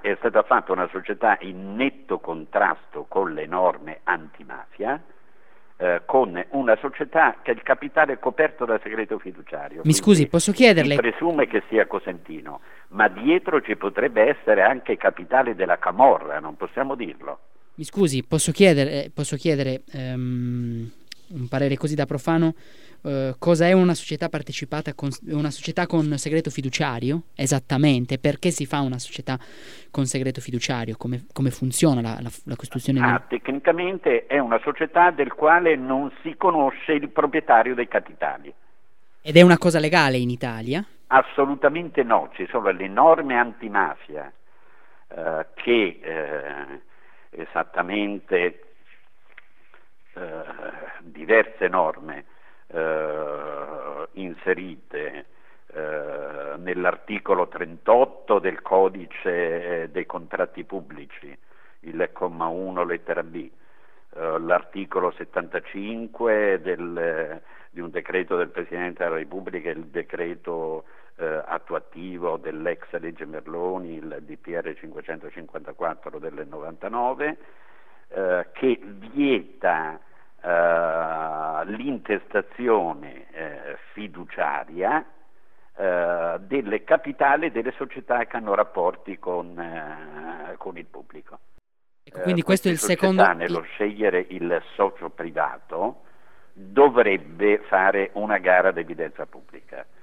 è stata fatta una società in netto contrasto con le norme antimafia, con una società che il capitale è coperto da segreto fiduciario. Mi scusi, posso chiederle? Si presume che sia Cosentino, ma dietro ci potrebbe essere anche capitale della Camorra, non possiamo dirlo. Mi scusi, posso chiedere un parere così da profano, cosa è una società partecipata, una società con segreto fiduciario? Esattamente, perché si fa una società con segreto fiduciario? Come funziona la costituzione? Tecnicamente è una società del quale non si conosce il proprietario dei capitali. Ed è una cosa legale in Italia? Assolutamente no, ci sono le norme antimafia che esattamente diverse norme inserite nell'articolo 38 del codice dei contratti pubblici, il comma 1 lettera B, l'articolo 75 di un decreto del Presidente della Repubblica, il decreto attuativo dell'ex legge Merloni, il DPR 554 del 99, che vieta l'intestazione fiduciaria delle capitali delle società che hanno rapporti con il pubblico. Ecco, quindi questo è il secondo. Nello scegliere il socio privato dovrebbe fare una gara ad evidenza pubblica.